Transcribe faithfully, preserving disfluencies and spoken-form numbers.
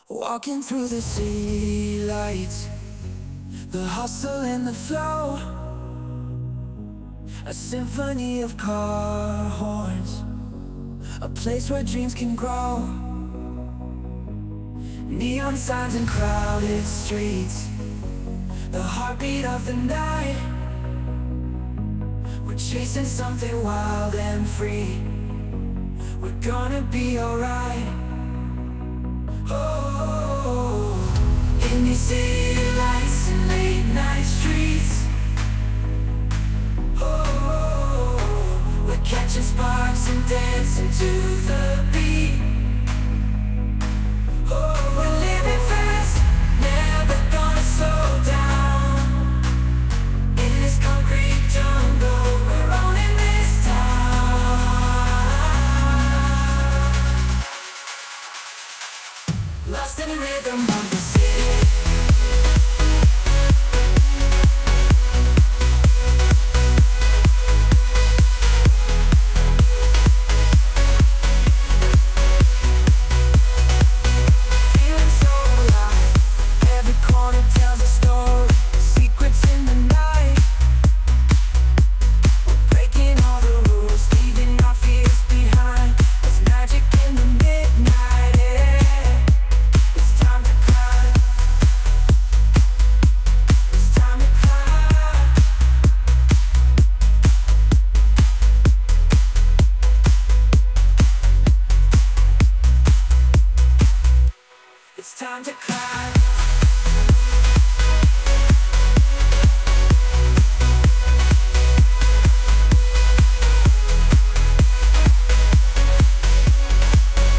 Walking through the city lights, the hustle and the flow, a symphony of car horns, a place where dreams can grow. Neon signs and crowded streets, the heartbeat of the night. We're chasing something wild and free. We're gonna be alright. Oh, in these city lights and late night streets. Oh, we're catching sparks and dancing to the beat. Oh, we're living fast, never gonna slow down. In this concrete jungle, we're owning this town. Lost in the rhythm of the city. It's time to climb.